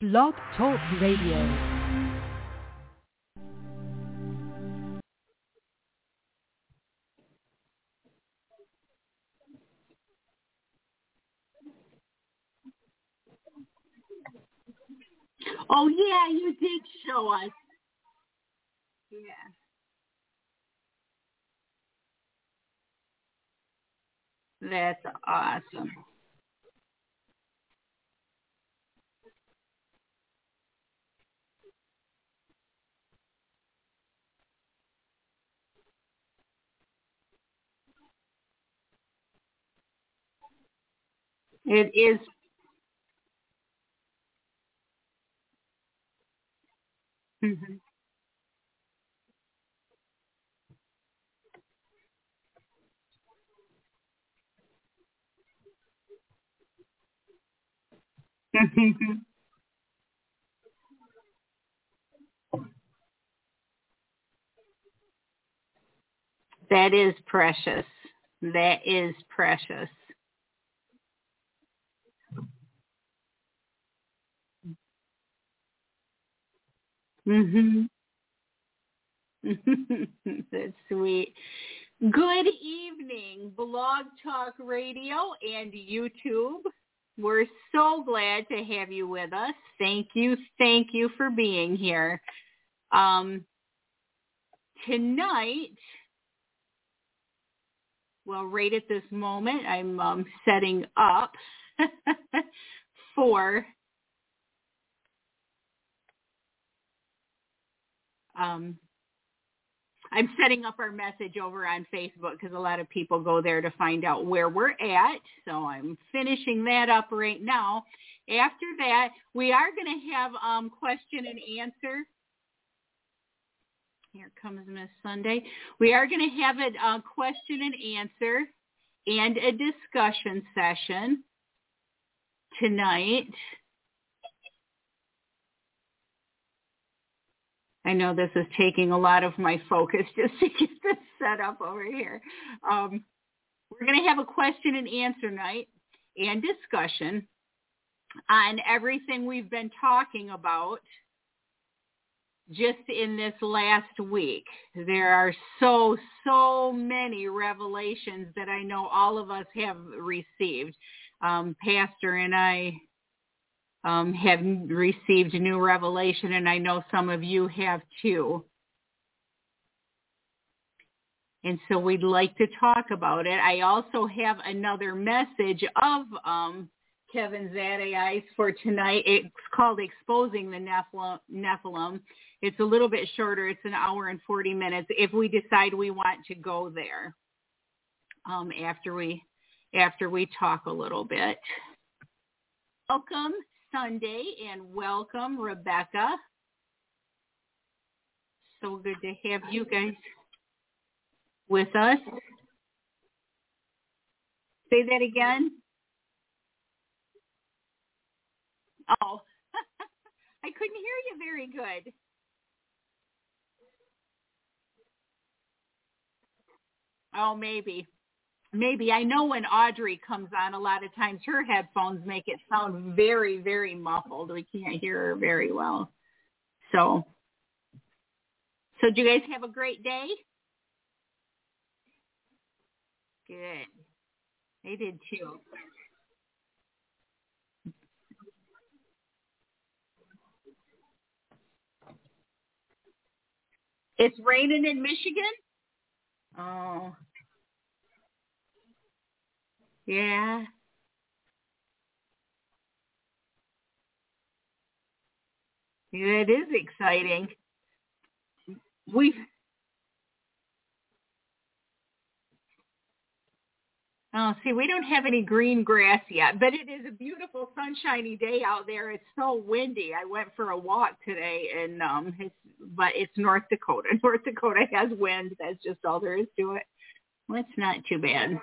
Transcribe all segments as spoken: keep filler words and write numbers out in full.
Blog Talk Radio. Oh, yeah, you did show us. Yeah. That's awesome. It is. Mhm. That is precious. That is precious. Mhm. That's sweet. Good evening, Blog Talk Radio and YouTube. We're so glad to have you with us. Thank you, thank you for being here. Um, tonight, well, right at this moment, I'm um, setting up for um, I'm setting up our message over on Facebook because a lot of people go there to find out where we're at. So I'm finishing that up right now. After that, we are going to have um, question and answer. Here comes Miss Sunday. We are going to have a uh, question and answer and a discussion session tonight. I know this is taking a lot of my focus just to get this set up over here. Um, we're going to have a question and answer night and discussion on everything we've been talking about just in this last week. There are so, so many revelations that I know all of us have received. Um, Pastor and I um, have received a new revelation, and I know some of you have too. And so we'd like to talk about it. I also have another message of um, Kevin Zadai's for tonight. It's called Exposing the Nephilim. Nephilim. It's a little bit shorter. It's an hour and forty minutes if we decide we want to go there um, after we after we talk a little bit. Welcome, Sunday, and welcome, Rebecca. So good to have you guys with us. Say that again. Oh, I couldn't hear you very good. Oh, maybe. Maybe. I know when Audrey comes on, a lot of times her headphones make it sound very, very muffled. We can't hear her very well. So, so do you guys have a great day? Good. They did too. It's raining in Michigan? Oh, yeah. It is exciting. We've Oh, see, we don't have any green grass yet, but it is a beautiful sunshiny day out there. It's so windy. I went for a walk today, and um, it's, but it's North Dakota. North Dakota has wind. That's just all there is to it. Well, it's not too bad.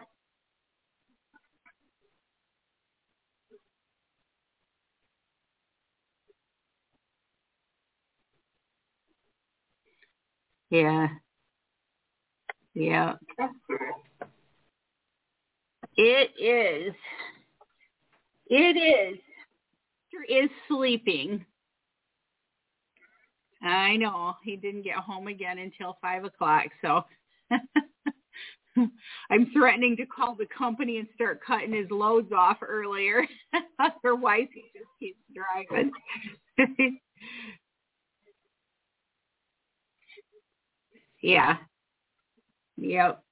Yeah, yeah. It is. It is. is sleeping. I know. He didn't get home again until five o'clock. So I'm threatening to call the company and start cutting his loads off earlier. Otherwise, he just keeps driving. Yeah. Yep.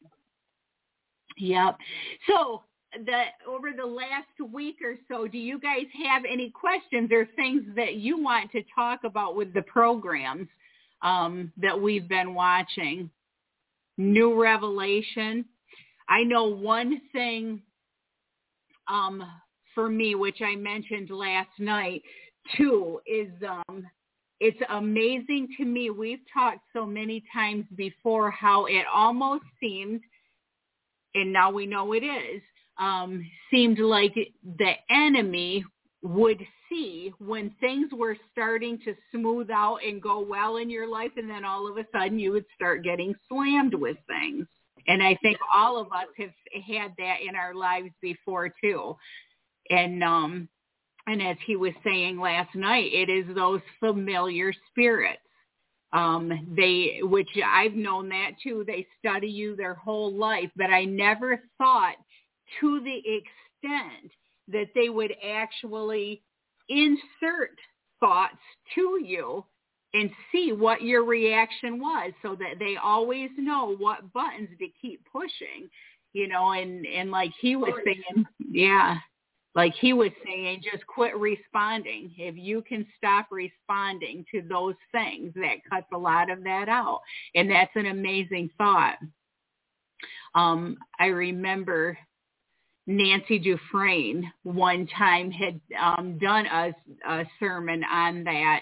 Yep. So the over the last week or so, do you guys have any questions or things that you want to talk about with the programs um, that we've been watching? New revelation. I know one thing um, for me, which I mentioned last night too, is um, it's amazing to me. We've talked so many times before how it almost seemed, and now we know it is, um, seemed like the enemy would see when things were starting to smooth out and go well in your life, and then all of a sudden you would start getting slammed with things. And I think all of us have had that in our lives before too. And um, and as he was saying last night, it is those familiar spirits. Um, they, which I've known that too. They study you their whole life, but I never thought to the extent that they would actually insert thoughts to you and see what your reaction was, so that they always know what buttons to keep pushing, you know, and, and like he was saying, yeah, like he was saying, just quit responding. If you can stop responding to those things, that cuts a lot of that out. And that's an amazing thought. Um, I remember Nancy Dufresne one time had um, done a, a sermon on that,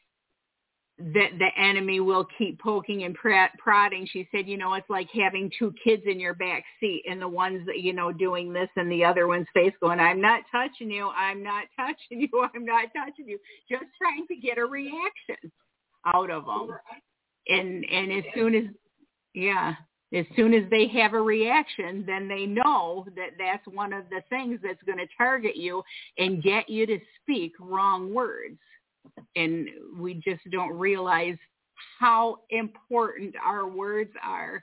that the enemy will keep poking and prodding. She said, you know, it's like having two kids in your back seat, and the ones that, you know, doing this and the other one's face going, I'm not touching you. I'm not touching you. I'm not touching you. Just trying to get a reaction out of them. And, and as soon as, yeah, as soon as they have a reaction, then they know that that's one of the things that's going to target you and get you to speak wrong words. And we just don't realize how important our words are.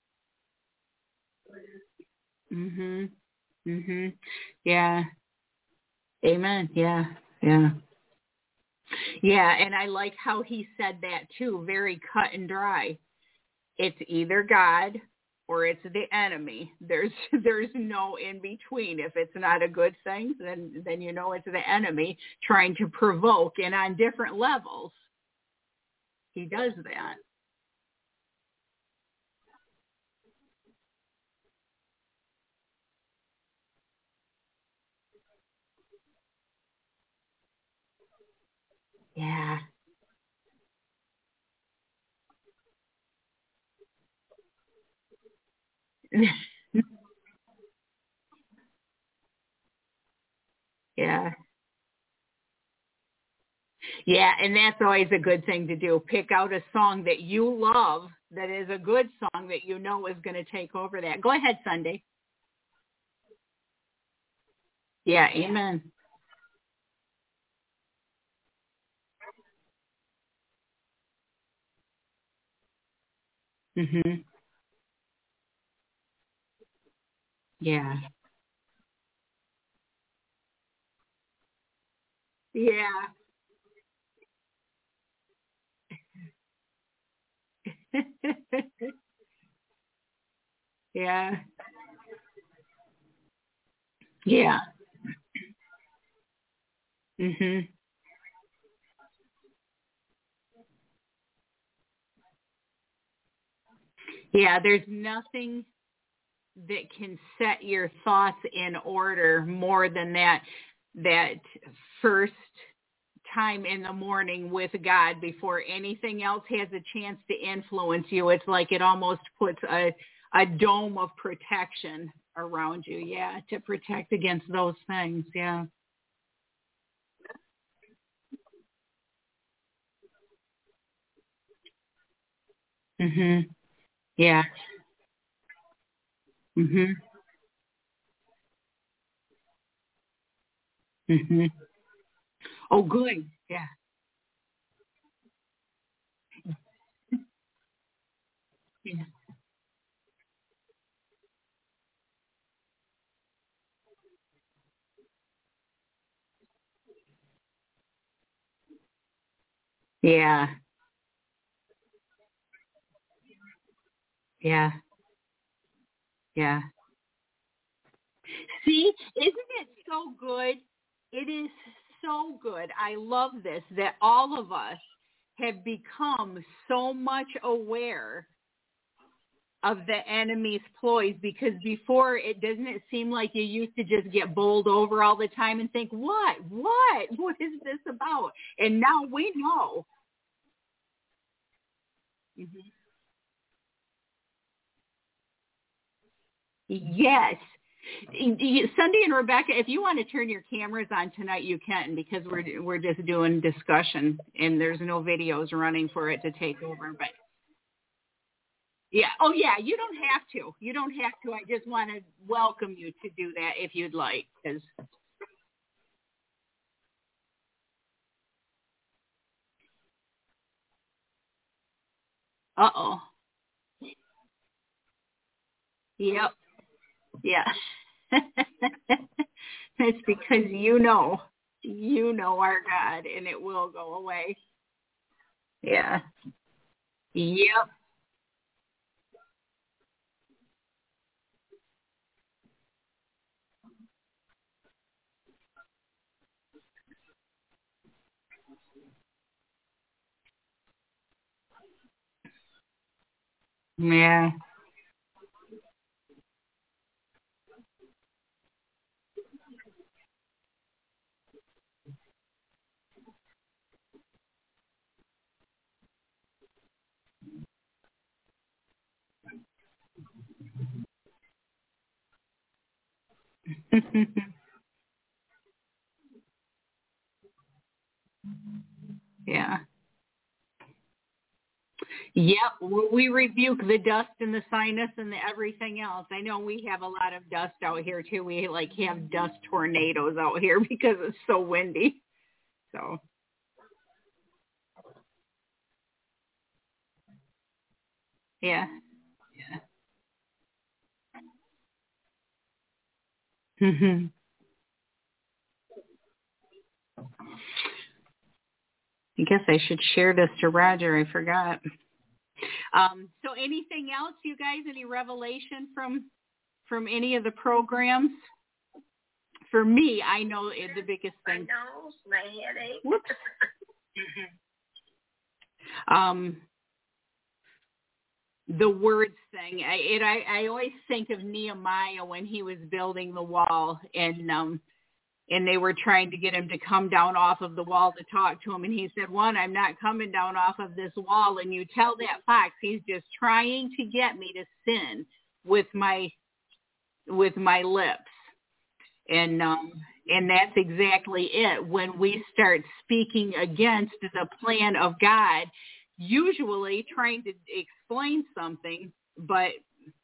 Mhm. Mhm. Yeah. Amen. Yeah. Yeah. Yeah, and I like how he said that too, very cut and dry. It's either God or it's the enemy. There's there's no in between. If it's not a good thing, then then you know it's the enemy trying to provoke, and on different levels. He does that. Yeah. Yeah. Yeah, and that's always a good thing to do. Pick out a song that you love that is a good song that you know is going to take over that. Go ahead, Sunday. Yeah, amen. Mhm. Yeah. Yeah. Yeah. Yeah. Mhm. Yeah, there's nothing that can set your thoughts in order more than that that first time in the morning with God before anything else has a chance to influence you. It's like it almost puts a a dome of protection around you, yeah, to protect against those things, yeah. Mhm. Yeah. Mhm. Mhm. Oh, good. Yeah. Yeah. Yeah. Yeah. Yeah. See, isn't it so good? It is so good. I love this that all of us have become so much aware of the enemy's ploys because before it doesn't it seem like you used to just get bowled over all the time and think, what, what, what is this about? And now we know. Mhm. Yes. Y- y- Sunday and Rebecca, if you want to turn your cameras on tonight, you can because we're we're just doing discussion and there's no videos running for it to take over. But yeah, oh yeah, you don't have to. You don't have to. I just want to welcome you to do that if you'd like. Because uh oh, yep, yeah. It's because you know, you know our God, and it will go away. Yeah. Yep. Yeah. Yeah. Yep, we we rebuke the dust and the sinus and the everything else. I know we have a lot of dust out here too. We like have dust tornadoes out here because it's so windy. So yeah, yeah. I guess I should share this to Roger. I forgot. Um, so anything else, you guys? Any revelation from from any of the programs? For me, I know it, the biggest thing. My nose, my headache. Whoops. Um, the words thing. I, it, I I always think of Nehemiah when he was building the wall, and um, and they were trying to get him to come down off of the wall to talk to him, and he said, "One, I'm not coming down off of this wall." And you tell that fox he's just trying to get me to sin with my with my lips, and um, and that's exactly it. When we start speaking against the plan of God, usually trying to explain something, but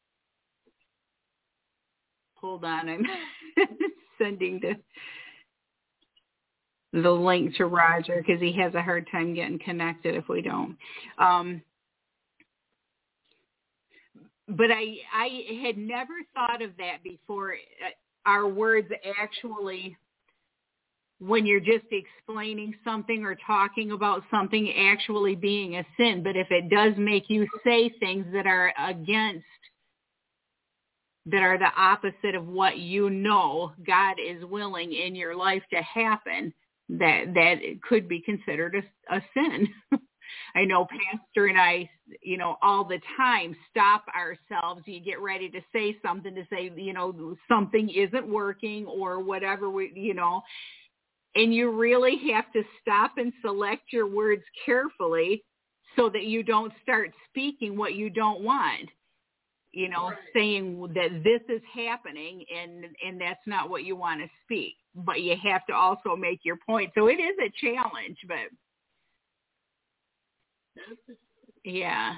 hold on, I'm sending the the link to Roger because he has a hard time getting connected if we don't. Um, but I I had never thought of that before. Uh, Our words actually, when you're just explaining something or talking about something, actually being a sin. But if it does make you say things that are against, that are the opposite of what you know God is willing in your life to happen, that that it could be considered a, a sin. I know Pastor and I, you know, all the time stop ourselves. You get ready to say something to say, you know, something isn't working or whatever, we, you know, and you really have to stop and select your words carefully so that you don't start speaking what you don't want, you know, right. Saying that this is happening and and that's not what you want to speak. But you have to also make your point. So it is a challenge, but yeah.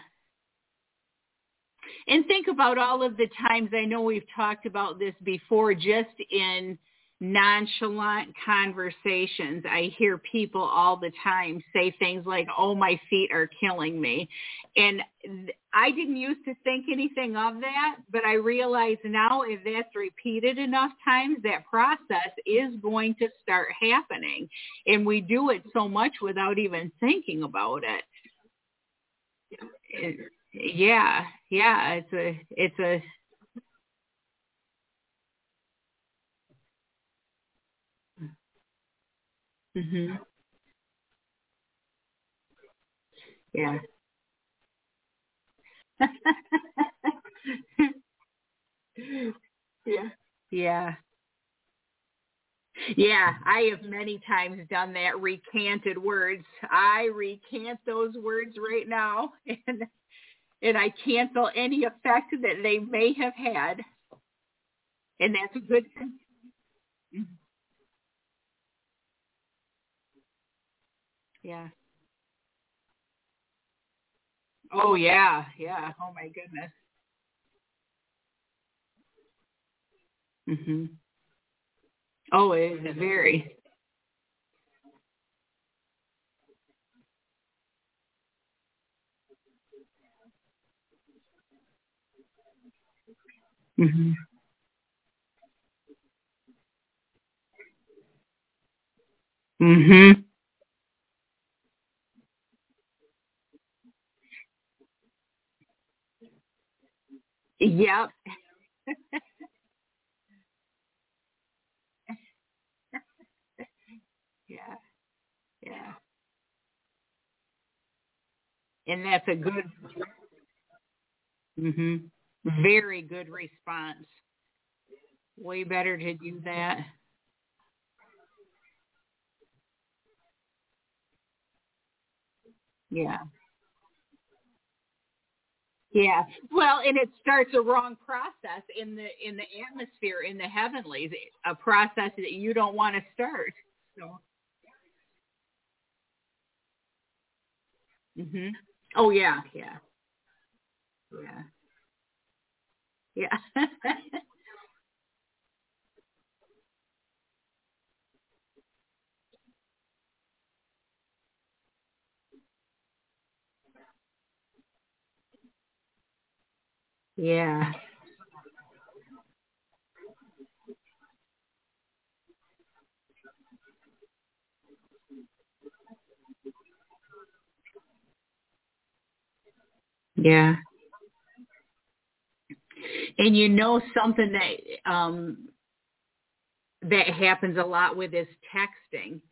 And think about all of the times, I know we've talked about this before, just in nonchalant conversations. I hear people all the time say things like, oh, my feet are killing me. And I didn't used to think anything of that, but I realize now if that's repeated enough times, that process is going to start happening. And we do it so much without even thinking about it. it yeah, yeah, it's a, it's a, mhm, yeah. Yeah. Yeah. Yeah. I have many times done that, recanted words. I recant those words right now and and I cancel any effect that they may have had. And that's a good thing. Mhm. Yeah. Oh yeah. Yeah. Oh my goodness. Mhm. Oh, it is very. Mhm. Mhm. Yep. Yeah. Yeah. And that's a good. Mhm. Very good response. Way better to do that. Yeah. Yeah. Well, and it starts a wrong process in the in the atmosphere in the heavenlies, a process that you don't want to start. So. Mhm. Oh yeah, yeah. Yeah. Yeah. Yeah. Yeah. And you know something that um that happens a lot with is texting.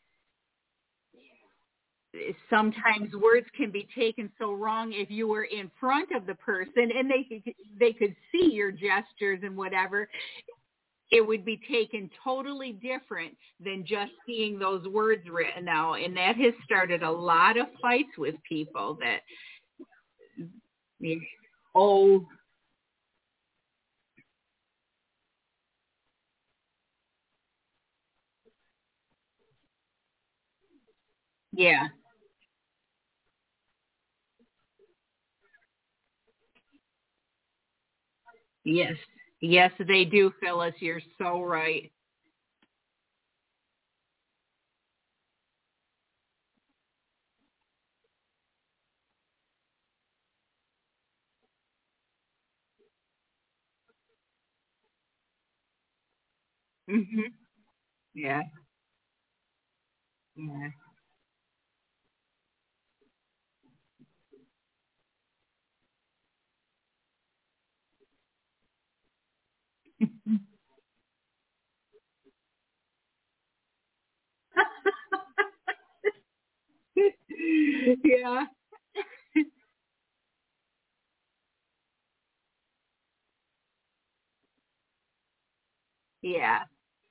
Sometimes words can be taken so wrong if you were in front of the person and they could they could see your gestures and whatever, it would be taken totally different than just seeing those words written out. And that has started a lot of fights with people that, oh, yeah, yes, yes, they do, Phyllis. You're so right. Hmm. Yeah, yeah, yeah, yeah,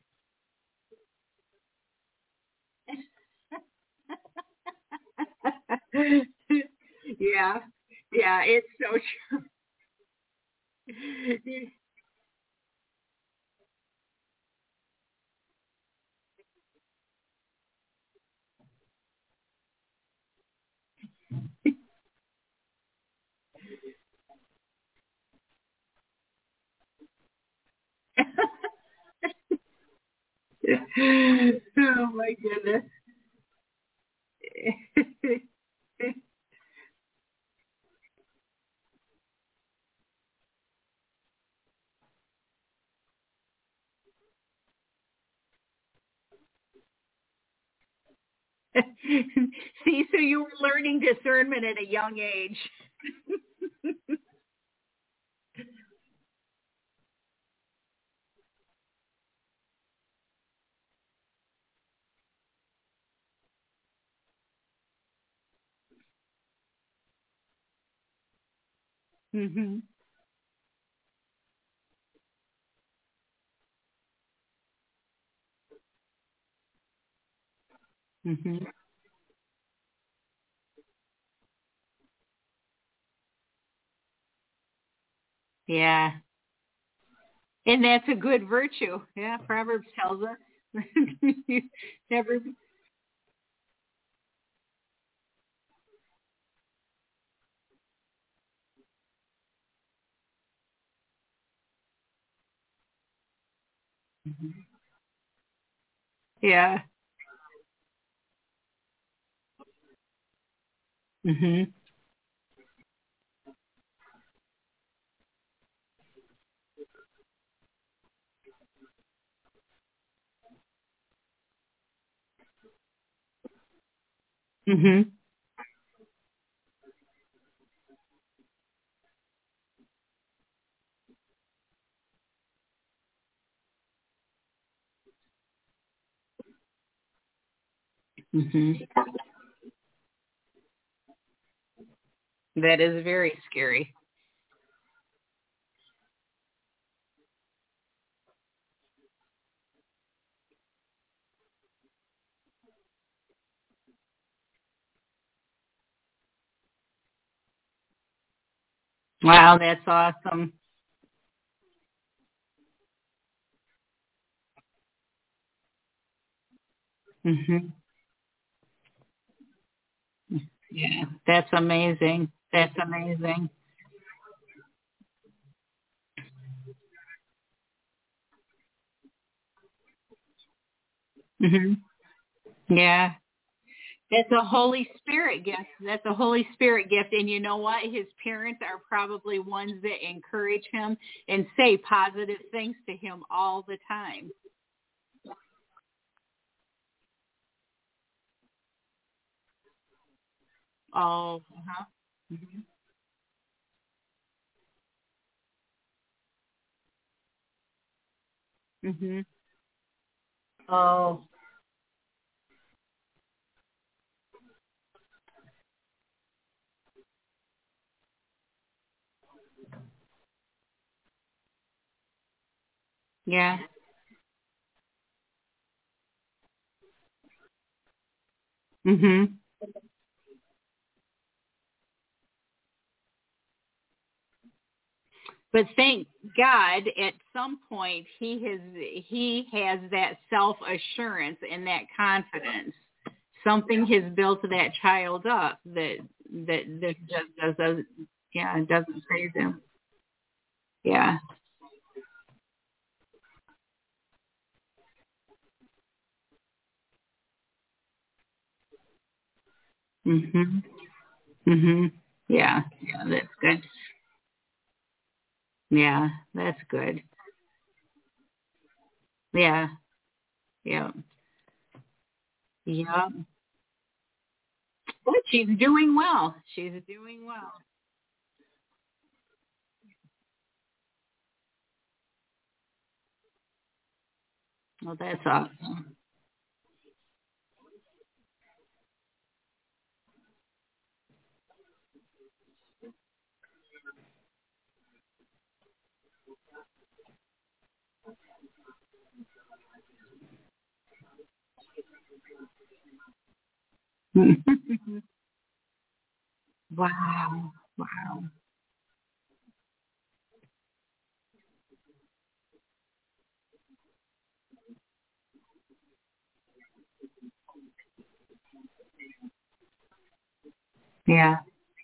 yeah, yeah. It's so true. my goodness. See, so you were learning discernment at a young age. Mhm. Mhm. Yeah. And that's a good virtue. Yeah, Proverbs tells us. Never. Yeah. Mhm. Mhm. Mhm. That is very scary. Wow, that's awesome. Mhm. Yeah, that's amazing. That's amazing. Mhm. Yeah. That's a Holy Spirit gift. That's a Holy Spirit gift. And you know what? His parents are probably ones that encourage him and say positive things to him all the time. Oh, uh-huh. Mhm. Mhm. Oh, yeah. Mhm. But thank God at some point he has he has that self assurance and that confidence. Something has built that child up that that that just doesn't yeah, it doesn't phase him. Yeah. Mhm. Mhm. Yeah. Yeah, that's good. Yeah, that's good. Yeah. Yeah. Yeah. But she's doing well. She's doing well. Well, that's awesome. Wow. Wow. Yeah.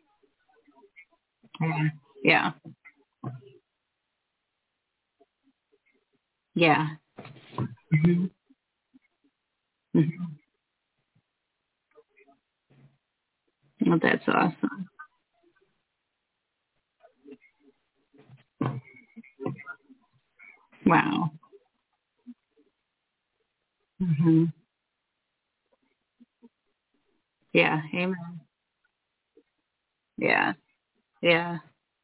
Yeah. Yeah. Yeah. Mhm. Mhm. Well, that's awesome. Wow. Hmm. Yeah. Amen. Yeah. Yeah.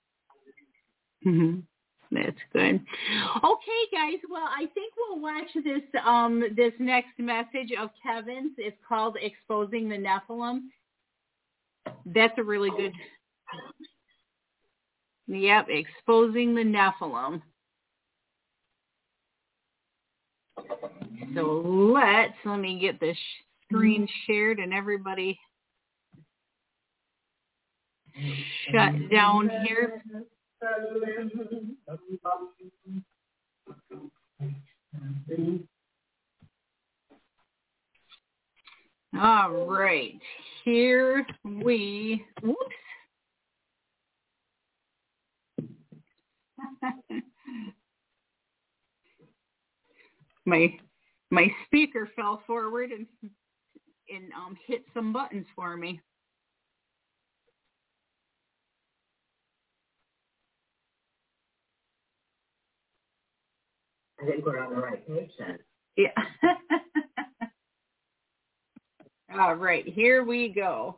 Hmm. That's good. Okay, guys. Well, I think we'll watch this um this next message of Kevin's. It's called "Exposing the Nephilim." That's a really good. Yep, "Exposing the Nephilim." So let's let me get this screen shared and everybody shut down here. All right, here we. Whoops. my my speaker fell forward and and um hit some buttons for me. I think we're on the right page then. Yeah. All right, here we go.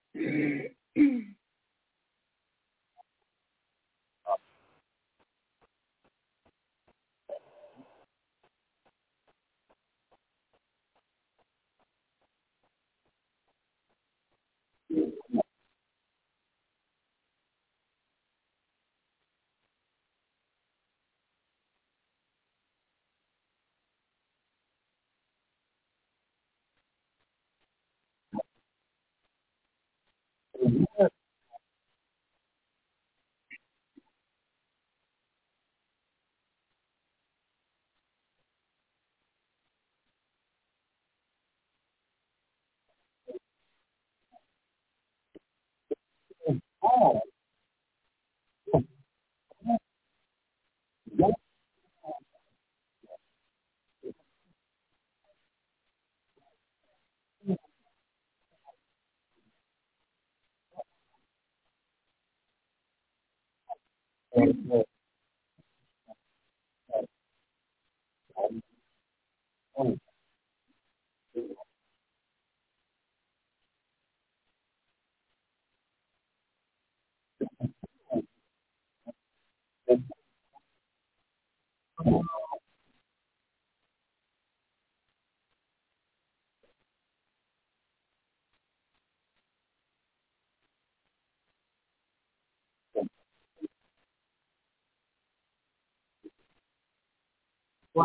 Wow.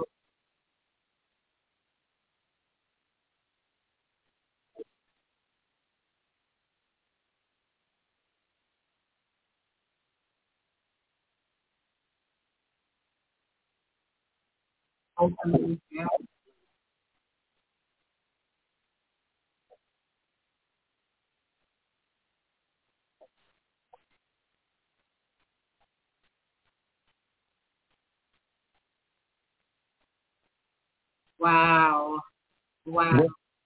Wow. Wow.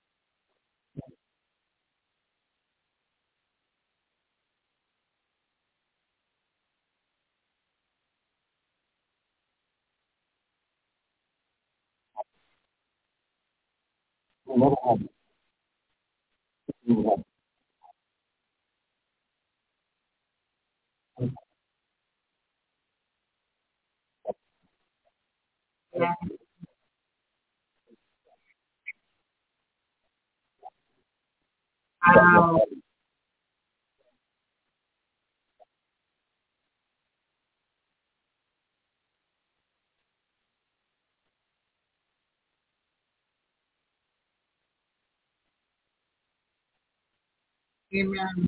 Yeah. Wow. Amen.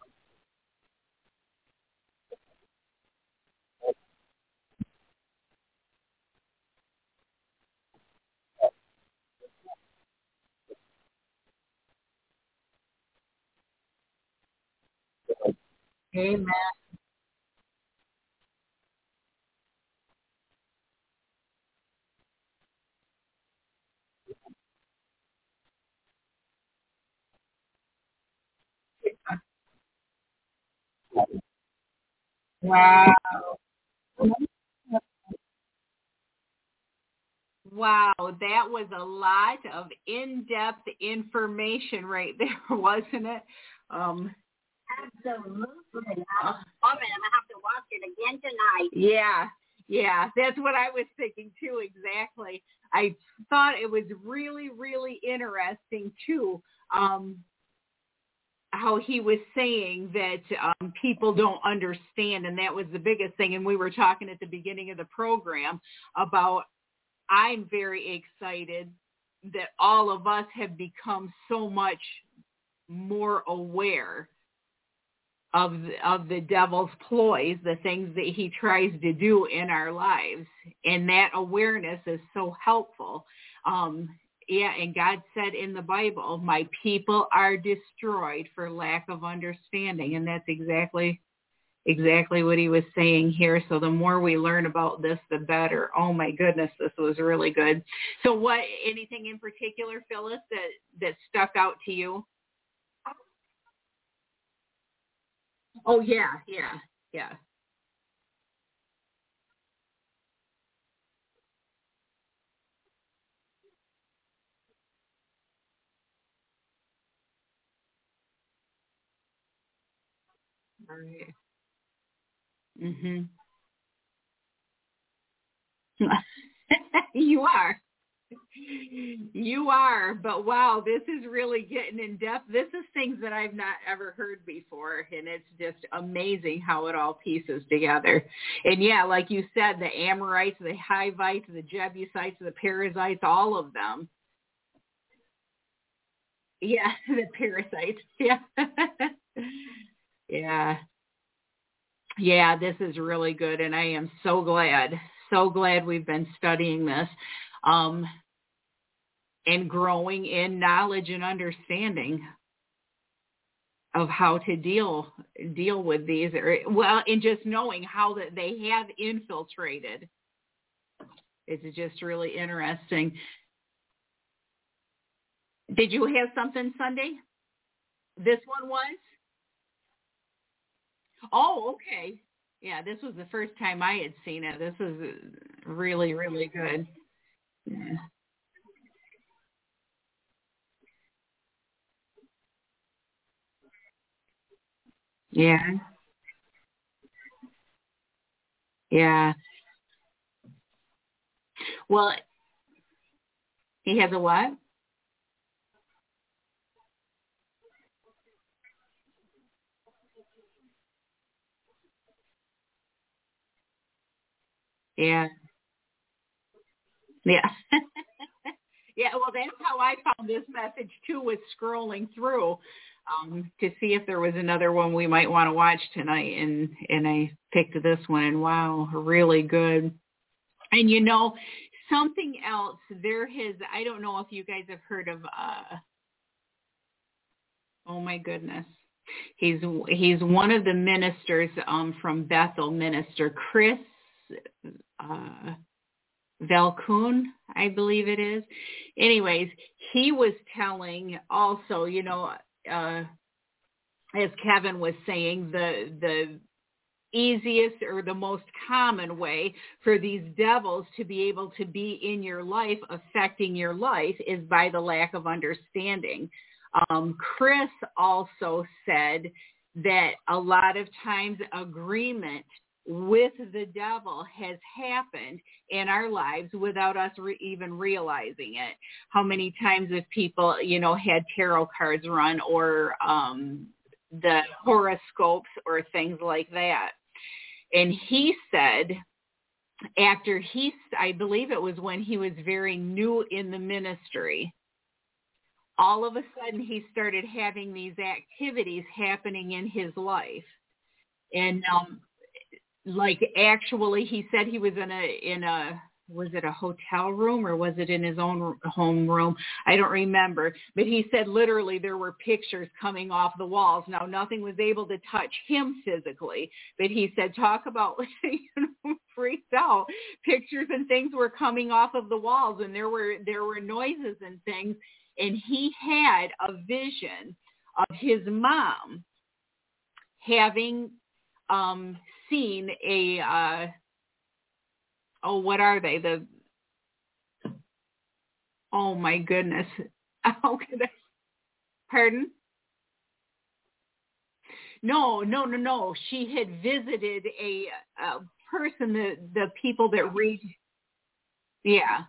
Amen. Wow. Wow, that was a lot of in-depth information right there, wasn't it? Um, Absolutely. Uh, oh, man, I'm going to have to watch it again tonight. yeah, yeah, that's what I was thinking too, exactly. I thought it was really, really interesting too, um, how he was saying that um, people don't understand, and that was the biggest thing. And we were talking at the beginning of the program about I'm very excited that all of us have become so much more aware of of the devil's ploys, the things that he tries to do in our lives, and that awareness is so helpful. Um, yeah, and God said in the Bible, "My people are destroyed for lack of understanding," and that's exactly exactly what he was saying here. So the more we learn about this, the better. Oh my goodness, this was really good. So what, anything in particular, Phyllis, that, that stuck out to you? Oh yeah, yeah, yeah. Right. Mhm. You are. You are, but wow, this is really getting in depth. This is things that I've not ever heard before, and it's just amazing how it all pieces together. And yeah, like you said, the Amorites, the Hivites, the Jebusites, the Perizzites, all of them. Yeah, the parasites. Yeah. Yeah. Yeah, this is really good, and I am so glad, so glad we've been studying this. Um, and growing in knowledge and understanding of how to deal deal with these, or well, and just knowing how that they have infiltrated. It's just really interesting. Did you have something Sunday? This one was? Oh, okay. Yeah, this was the first time I had seen it. This is really, really good. Yeah. Yeah. Yeah. Well, he has a what? Yeah. Yeah. Yeah, well, that's how I found this message too, was scrolling through um, to see if there was another one we might want to watch tonight, and and I picked this one, and wow, really good. And you know, something else. There has, I don't know if you guys have heard of. Uh, oh my goodness, he's he's one of the ministers um, from Bethel, Minister Chris. Uh, Valcoon, I believe it is. Anyways, he was telling also, you know, uh, as Kevin was saying, the the easiest or the most common way for these devils to be able to be in your life, affecting your life, is by the lack of understanding. Um, Chris also said that a lot of times agreement with the devil has happened in our lives without us re- even realizing it. How many times have people, you know, had tarot cards run, or um, the horoscopes or things like that? And he said, after he, I believe it was when he was very new in the ministry, all of a sudden he started having these activities happening in his life. And um, like actually he said he was in a in a was it a hotel room, or was it in his own home room? I don't remember. But he said literally there were pictures coming off the walls. Now, nothing was able to touch him physically, but he said, talk about you know, freaked out. Pictures and things were coming off of the walls, and there were there were noises and things. And he had a vision of his mom having um, seen a, uh, oh, what are they? The, oh my goodness. How could I, pardon? No, no, no, no. She had visited a, a person, the, the people that read, yeah.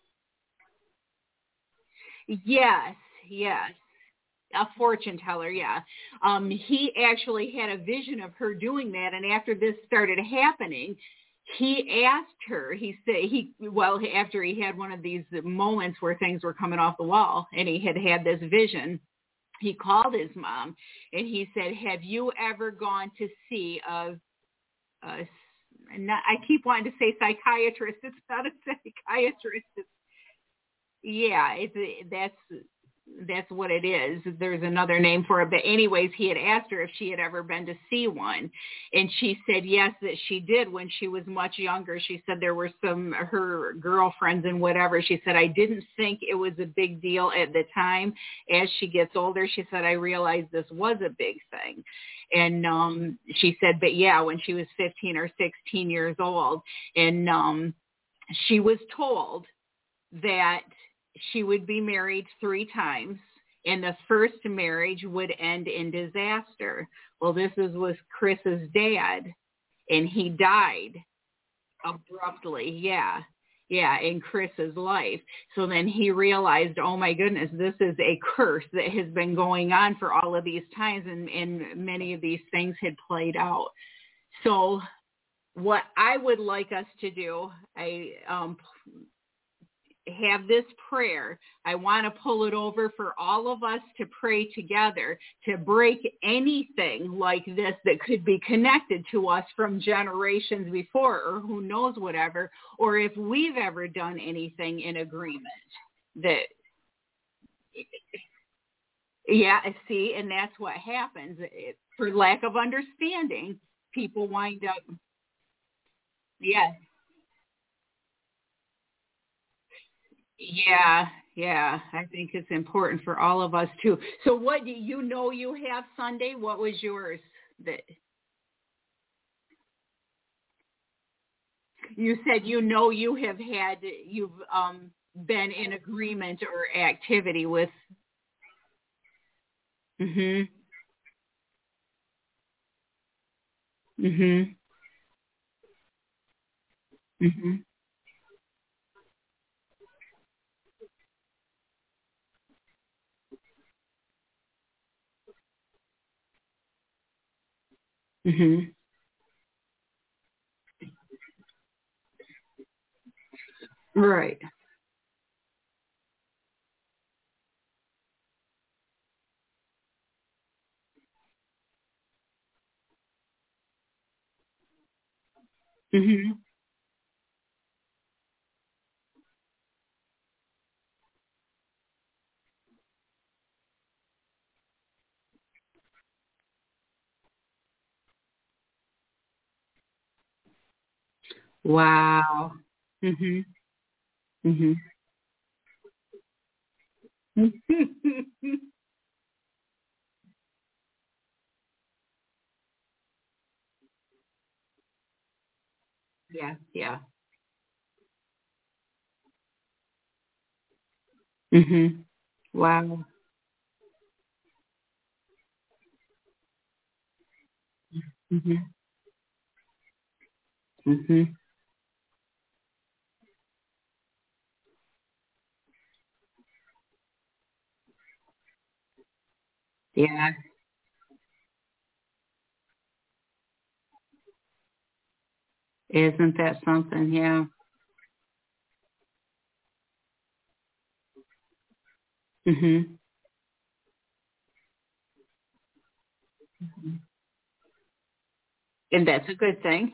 Yes, yes. A fortune teller, yeah. Um, he actually had a vision of her doing that, and after this started happening, he asked her. He said he well after he had one of these moments where things were coming off the wall, and he had had this vision. He called his mom, and he said, "Have you ever gone to see a?" a not, I keep wanting to say psychiatrist. It's not a psychiatrist. It's, yeah, it's that's that's what it is. There's another name for it. But anyways, he had asked her if she had ever been to see one. And she said yes, that she did when she was much younger. She said there were some, her girlfriends and whatever. She said, I didn't think it was a big deal at the time. As she gets older, she said, I realized this was a big thing. And um, she said, but yeah, when she was fifteen or sixteen years old, and um, she was told that she would be married three times, and the first marriage would end in disaster. Well, this is, was Chris's dad, and he died abruptly. Yeah. Yeah, in Chris's life. So then he realized, oh my goodness, this is a curse that has been going on for all of these times, and, and many of these things had played out. So what I would like us to do, I um, have this prayer. I want to pull it over for all of us to pray together to break anything like this that could be connected to us from generations before, or who knows whatever, or if we've ever done anything in agreement that, yeah, see, and that's what happens. It, for lack of understanding, people wind up, yes. Yeah, yeah. I think it's important for all of us too. So what do you know you have Sunday? What was yours? That you said you know you have had, you've um been in agreement or activity with. Mhm. Mhm. Mhm. Mhm. Right. Mhm. Wow. Mhm. Mhm. Yeah, yeah. Mhm. Wow. Mhm. Mhm. Yeah. Isn't that something? Yeah. Mhm. And that's a good thing.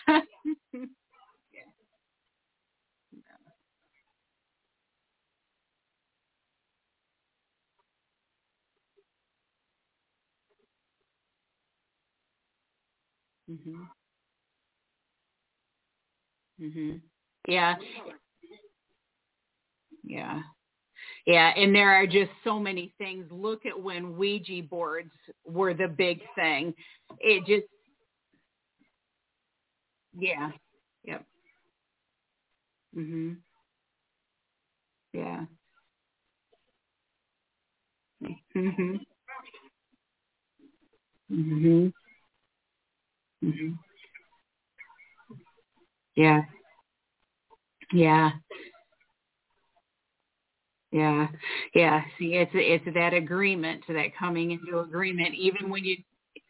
Mhm. Mhm. Yeah. Yeah. Yeah, and there are just so many things. Look at when Ouija boards were the big thing. It just Yeah. Yep. Mhm. Yeah. Mhm. Mhm. Mhm. Yeah. Yeah. Yeah. Yeah. See, it's it's that agreement, that coming into agreement, even when you.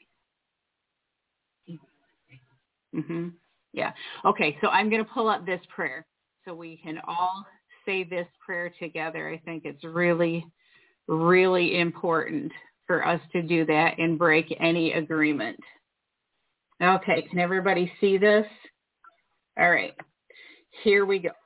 Mhm. Yeah. Okay, so I'm going to pull up this prayer so we can all say this prayer together. I think it's really, really important for us to do that and break any agreement. Okay, can everybody see this? All right, here we go.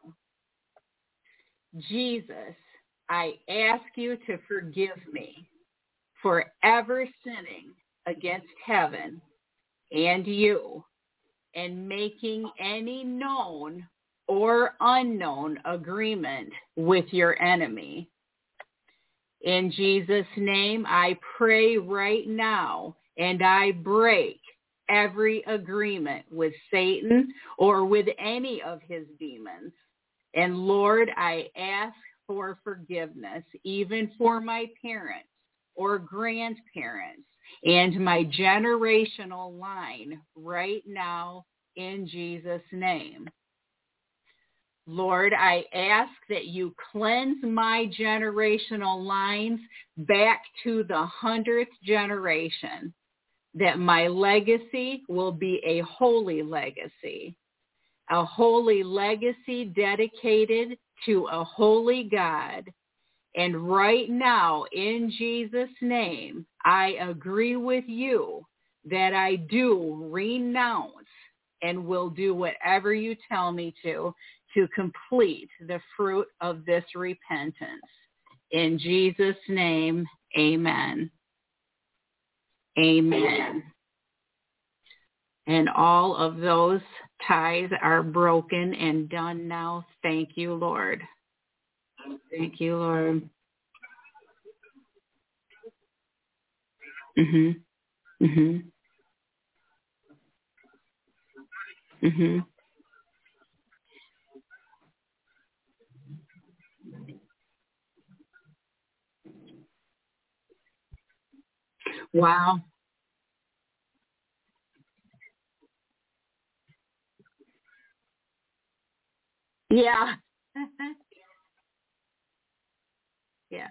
Jesus, I ask you to forgive me for ever sinning against heaven and you, and making any known or unknown agreement with your enemy. In Jesus' name, I pray right now, and I break every agreement with Satan or with any of his demons. And Lord, I ask for forgiveness, even for my parents or grandparents and my generational line right now in Jesus' name. Lord, I ask that you cleanse my generational lines back to the hundredth generation, that my legacy will be a holy legacy, a holy legacy dedicated to a holy God. And right now, in Jesus' name, I agree with you that I do renounce and will do whatever you tell me to, to complete the fruit of this repentance. In Jesus' name, amen. Amen. And all of those ties are broken and done now. Thank you, Lord. Thank you, Lord. Mhm. Mhm. Mhm. Wow. Yeah. Yeah.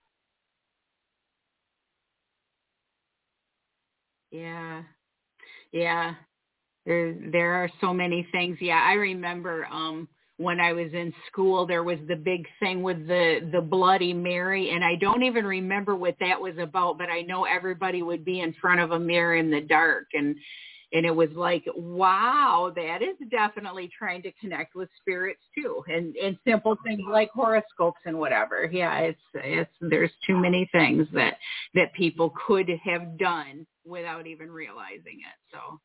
Yeah. Yeah. There there are so many things. Yeah, I remember um when I was in school there was the big thing with the the Bloody Mary, and I don't even remember what that was about, but I know everybody would be in front of a mirror in the dark, and and it was like, wow, that is definitely trying to connect with spirits too. And and simple things like horoscopes and whatever. Yeah, it's it's there's too many things that that people could have done without even realizing it. So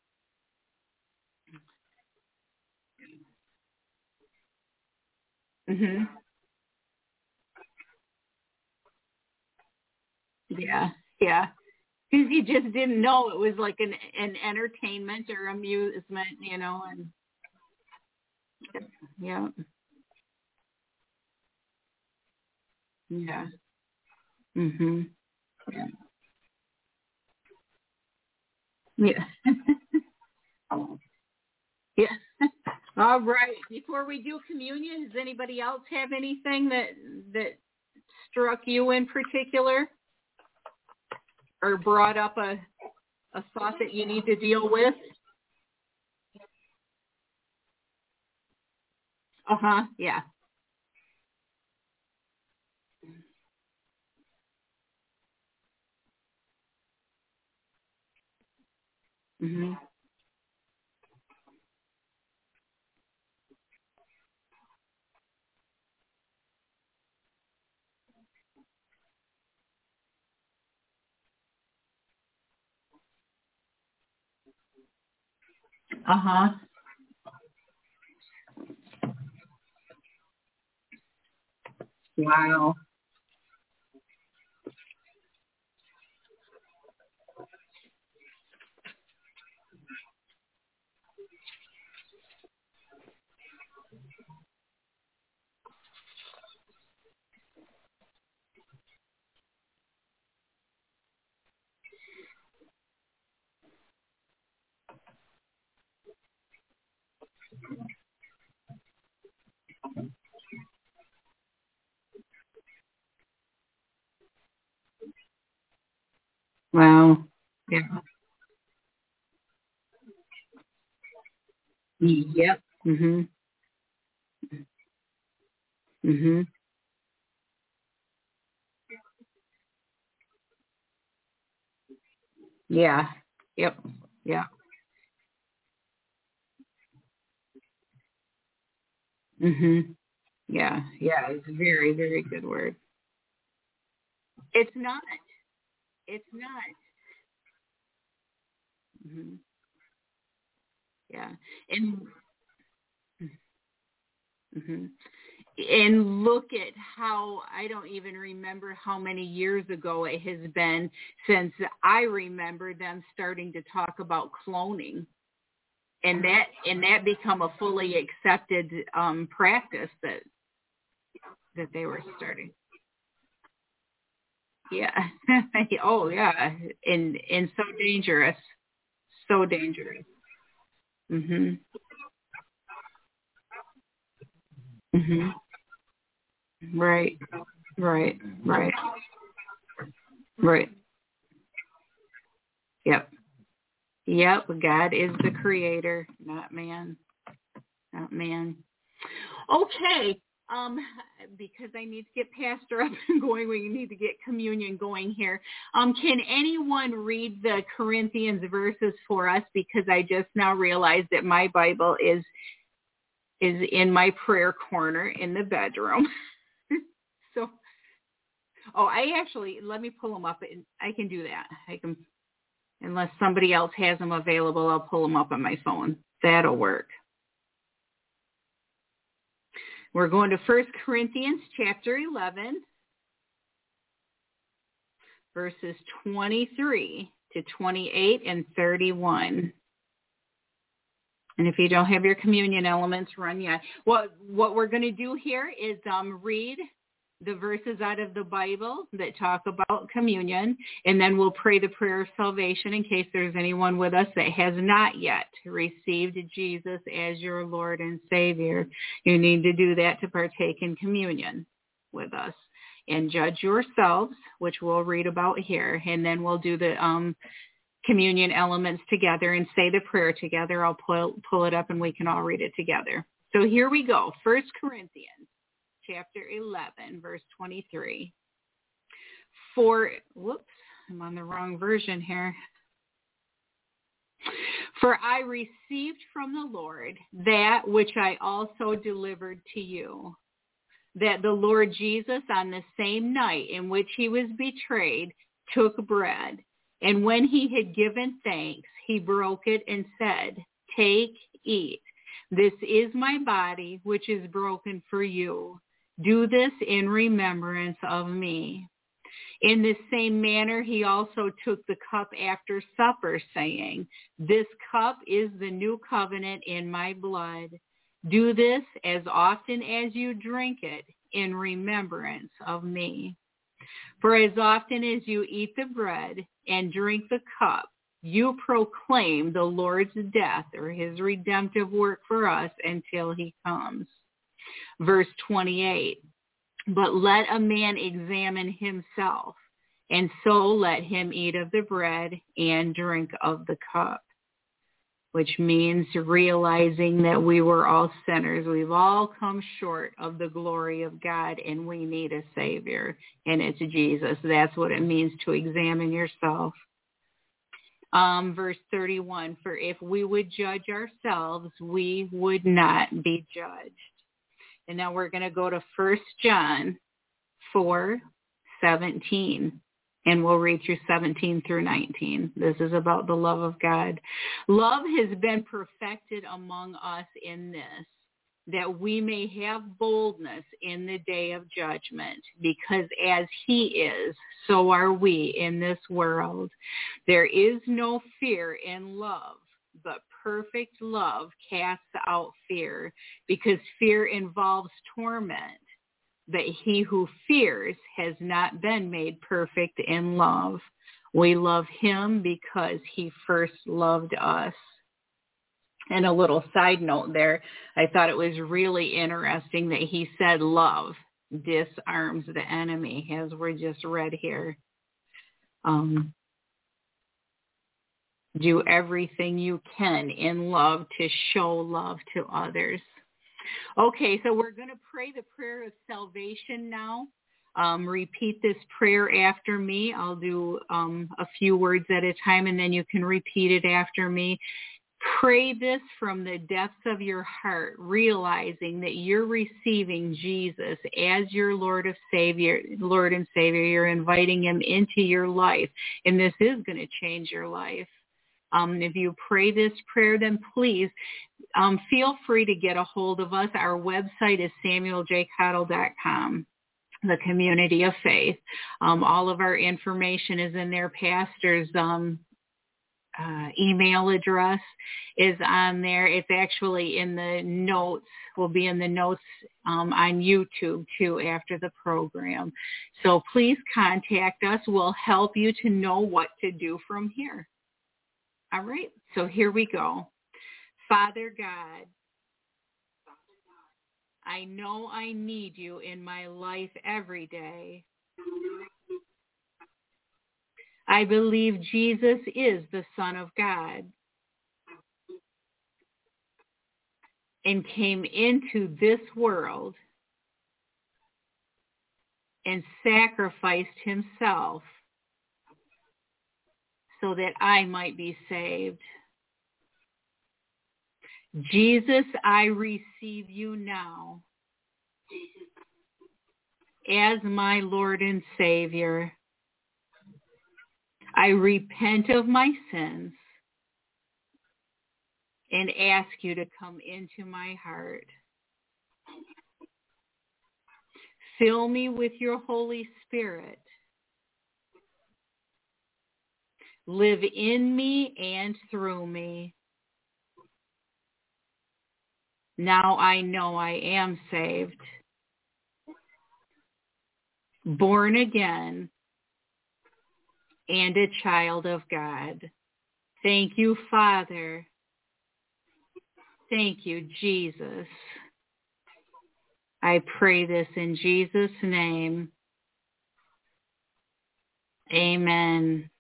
mhm. Yeah, yeah. Because you just didn't know it was like an an entertainment or amusement, you know, and yeah, yeah. Mhm. Yeah. Yeah. Yeah. All right. Before we do communion, does anybody else have anything that that struck you in particular or brought up a a thought that you need to deal with? Uh huh. Yeah. Mhm. Uh huh. Wow. Wow. Yeah. Yep. Mhm. Mhm. Yeah. Yep. Yeah. Mhm. Yeah. Yeah. It's a very, very good word. It's not. It's not. Mhm. Yeah. And mhm. And look at how I don't even remember how many years ago it has been since I remember them starting to talk about cloning, and that and that become a fully accepted um practice that that they were starting. Yeah. Oh yeah, and and so dangerous, so dangerous. Mhm. Mhm. Right. Right. Right. Right. Yep. Yep. God is the creator, not man. Not man. Okay. Um, because I need to get Pastor up and going, we need to get communion going here. Um, can anyone read the Corinthians verses for us? Because I just now realized that my Bible is is in my prayer corner in the bedroom. So, oh, I actually let me pull them up. And I can do that. I can, unless somebody else has them available, I'll pull them up on my phone. That'll work. We're going to First Corinthians chapter eleven, verses twenty-three to twenty-eight and thirty-one. And if you don't have your communion elements, run yet. What what we're going to do here is um, read the verses out of the Bible that talk about communion, and then we'll pray the prayer of salvation in case there's anyone with us that has not yet received Jesus as your Lord and Savior. You need to do that to partake in communion with us. And judge yourselves, which we'll read about here, and then we'll do the um, communion elements together and say the prayer together. I'll pull, pull it up and we can all read it together. So here we go. First Corinthians chapter eleven, verse twenty-three. For, whoops, I'm on the wrong version here. For I received from the Lord that which I also delivered to you, that the Lord Jesus on the same night in which he was betrayed took bread. And when he had given thanks, he broke it and said, take, eat. This is my body, which is broken for you. Do this in remembrance of me. In the same manner, he also took the cup after supper, saying, this cup is the new covenant in my blood. Do this as often as you drink it in remembrance of me. For as often as you eat the bread and drink the cup, you proclaim the Lord's death or his redemptive work for us until he comes. Verse twenty-eight, but let a man examine himself, and so let him eat of the bread and drink of the cup, which means realizing that we were all sinners. We've all come short of the glory of God, and we need a Savior, and it's Jesus. That's what it means to examine yourself. Um, verse thirty-one, for if we would judge ourselves, we would not be judged. And now we're going to go to First John four seventeen. And we'll read through seventeen through nineteen. This is about the love of God. Love has been perfected among us in this, that we may have boldness in the day of judgment, because as he is, so are we in this world. There is no fear in love, but perfect love casts out fear, because fear involves torment. But he who fears has not been made perfect in love. We love him because he first loved us. And a little side note there, I thought it was really interesting that he said love disarms the enemy, as we're just read here. Um, Do everything you can in love to show love to others. Okay, so we're going to pray the prayer of salvation now. Um, repeat this prayer after me. I'll do um, a few words at a time, and then you can repeat it after me. Pray this from the depths of your heart, realizing that you're receiving Jesus as your Lord of Savior, Lord and Savior. You're inviting him into your life, and this is going to change your life. Um, if you pray this prayer, then please um, feel free to get a hold of us. Our website is samuel j cottle dot com. The Community of Faith. Um, all of our information is in there. Pastor's um, uh, email address is on there. It's actually in the notes, will be in the notes um, on YouTube too after the program. So please contact us. We'll help you to know what to do from here. All right, so here we go. Father God, I know I need you in my life every day. I believe Jesus is the Son of God and came into this world and sacrificed himself so that I might be saved. Jesus, I receive you now as my Lord and Savior. I repent of my sins and ask you to come into my heart. Fill me with your Holy Spirit. Live in me and through me. Now I know I am saved, born again, and a child of God. Thank you, Father. Thank you, Jesus. I pray this in Jesus' name. Amen.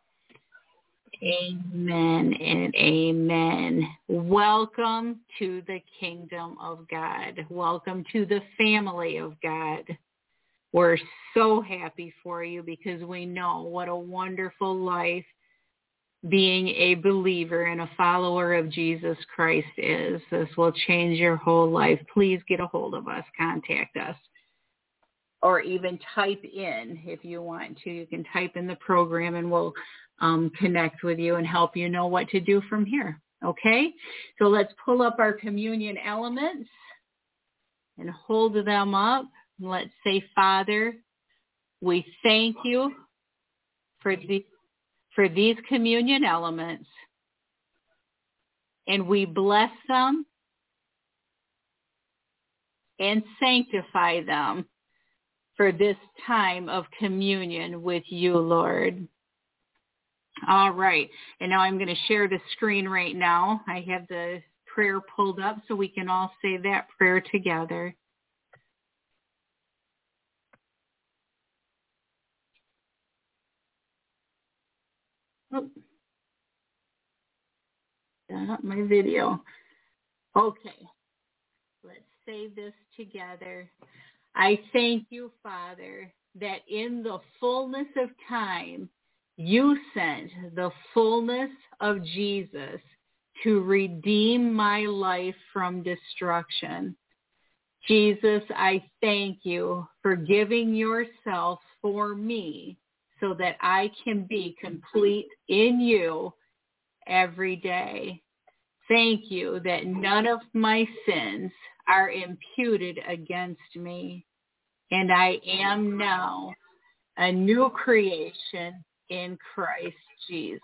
Amen and amen. Welcome to the kingdom of God. Welcome to the family of God. We're so happy for you because we know what a wonderful life being a believer and a follower of Jesus Christ is. This will change your whole life. Please get a hold of us. Contact us. Or even type in if you want to. You can type in the program and we'll um, connect with you and help you know what to do from here. Okay? So let's pull up our communion elements and hold them up. Let's say, Father, we thank you for the, for these communion elements, and we bless them and sanctify them for this time of communion with you, Lord. All right. And now I'm going to share the screen right now. I have the prayer pulled up so we can all say that prayer together. Oh, not my video. Okay. Let's say this together. I thank you, Father, that in the fullness of time, you sent the fullness of Jesus to redeem my life from destruction. Jesus, I thank you for giving yourself for me so that I can be complete in you every day. Thank you that none of my sins are imputed against me, and I am now a new creation in Christ Jesus.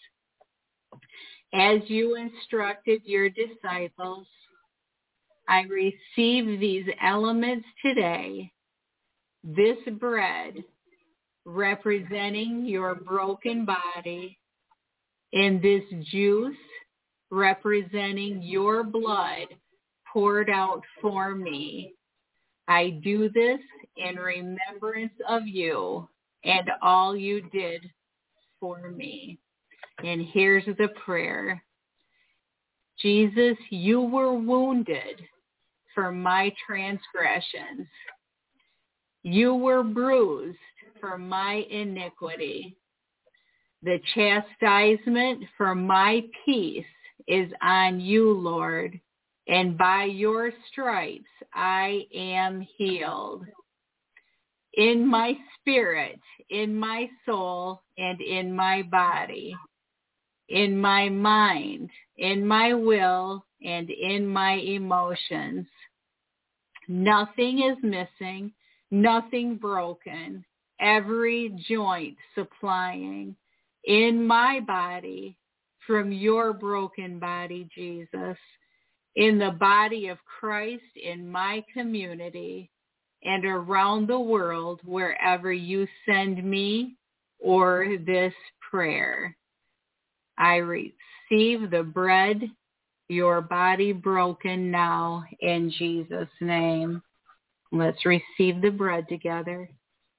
As you instructed your disciples, I receive these elements today, this bread representing your broken body, and this juice representing your blood poured out for me. I do this in remembrance of you and all you did for me. And here's the prayer. Jesus, you were wounded for my transgressions. You were bruised for my iniquity. The chastisement for my peace is on you, Lord, and by your stripes I am healed. In my spirit, in my soul, and in my body, in my mind, in my will, and in my emotions. Nothing is missing, nothing broken, every joint supplying in my body from your broken body, Jesus, in the body of Christ, in my community, and around the world wherever you send me or this prayer. I receive the bread, your body broken now in Jesus' name. Let's receive the bread together.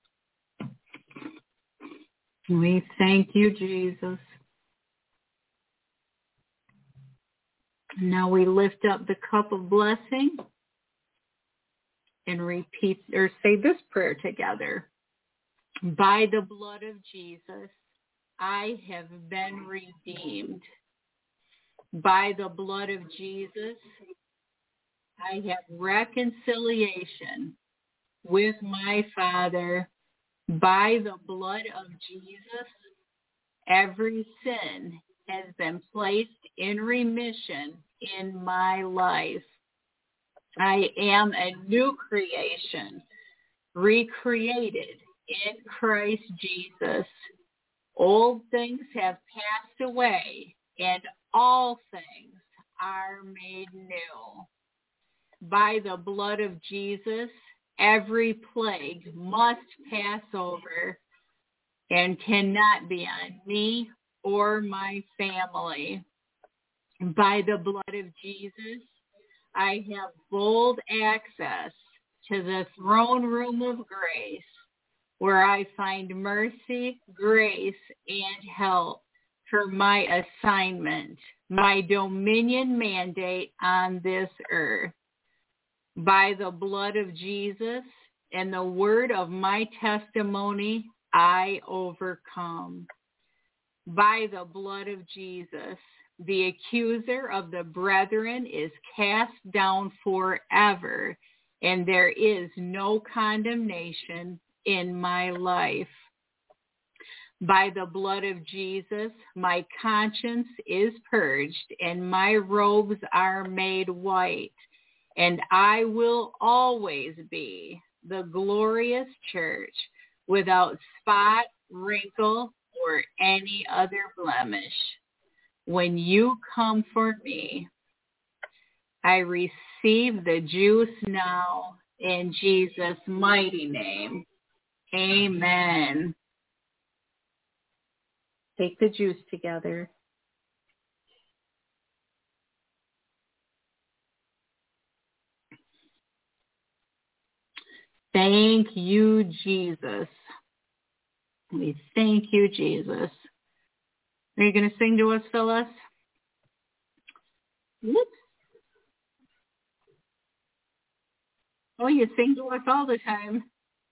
We thank you, Jesus. Now we lift up the cup of blessing and repeat or say this prayer together. By the blood of Jesus, I have been redeemed. By the blood of Jesus, I have reconciliation with my Father. By the blood of Jesus, every sin has been placed in remission in my life. I am a new creation, recreated in Christ Jesus. Old things have passed away, and all things are made new. By the blood of Jesus, every plague must pass over and cannot be on me or my family. By the blood of Jesus, I have bold access to the throne room of grace, where I find mercy, grace, and help for my assignment, my dominion mandate on this earth. By the blood of Jesus and the word of my testimony, I overcome. By the blood of Jesus, the accuser of the brethren is cast down forever, and there is no condemnation in my life. By the blood of Jesus, my conscience is purged, and my robes are made white, and I will always be the glorious church without spot, wrinkle, or any other blemish. When you come for me, I receive the juice now in Jesus' mighty name. Amen. Take the juice together. Thank you, Jesus. We thank you, Jesus. Are you going to sing to us, Phyllis? Whoops. Oh, you sing to us all the time.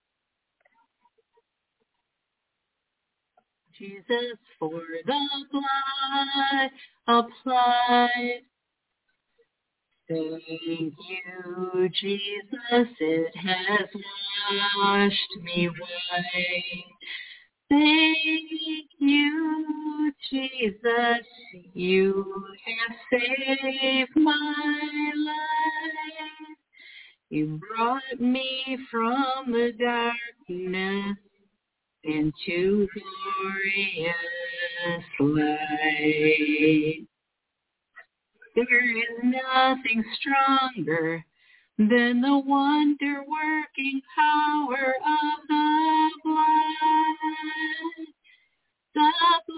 Jesus, for the blood applied. Thank you, Jesus, it has washed me white. Thank you, Jesus, you have saved my life. You brought me from the darkness into glorious light. There is nothing stronger than the wonder-working power of the blood. The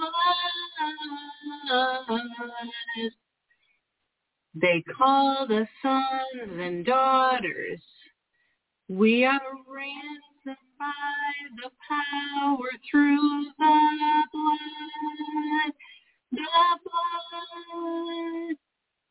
blood. They call the sons and daughters. We are ransomed by the power through the blood. the blood.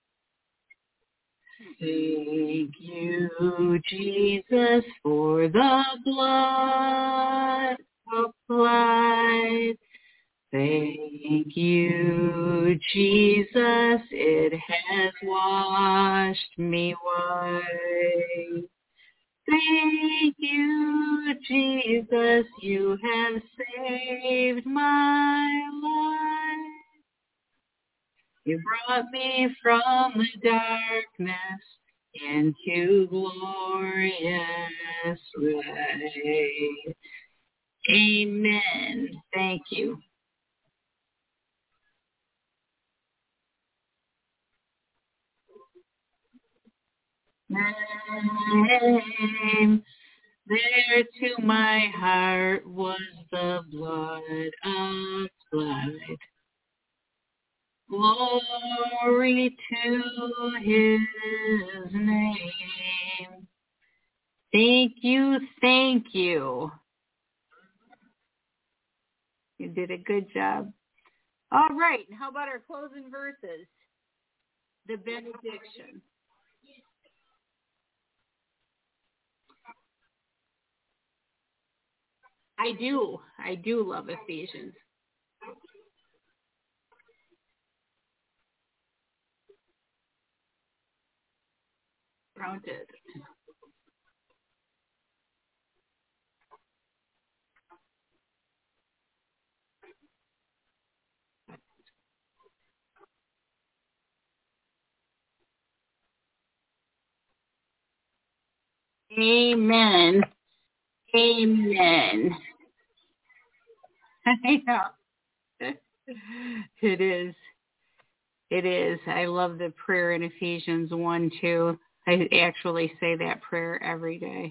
Thank you, Jesus, for the blood applied. Thank you, Jesus, it has washed me white. Thank you, Jesus, you have saved my life. You brought me from the darkness into glorious light. Amen. Thank you. Name there to my heart was the blood applied. Glory to his name. Thank you, thank you. You did a good job. All right, how about our closing verses? The benediction. I do. I do love Ephesians. Grounded. Amen. Amen. I know. It is. It is. I love the prayer in Ephesians one, too. I actually say that prayer every day.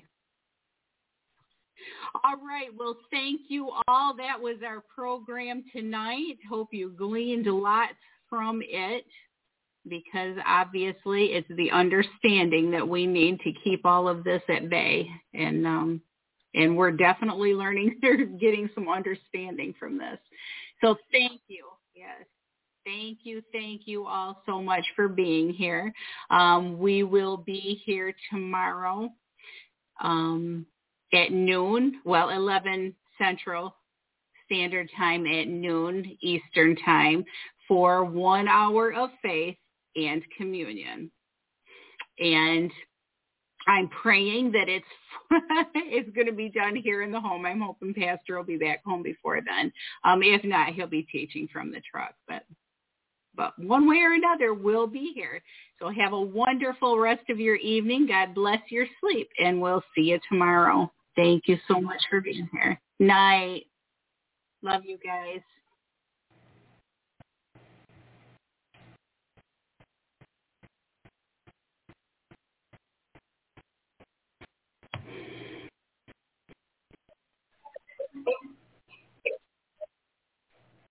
All right. Well, thank you all. That was our program tonight. Hope you gleaned a lot from it, because obviously it's the understanding that we need to keep all of this at bay. And um, and we're definitely learning, they're getting some understanding from this. So thank you. Yes. Thank you. Thank you all so much for being here. Um, we will be here tomorrow um, at noon, well, eleven Central Standard Time at noon Eastern Time for one hour of faith and communion. And I'm praying that it's it's going to be done here in the home. I'm hoping Pastor will be back home before then. Um, if not, he'll be teaching from the truck. But but one way or another, we'll be here. So have a wonderful rest of your evening. God bless your sleep, and we'll see you tomorrow. Thank you so much for being here. Night. Love you guys.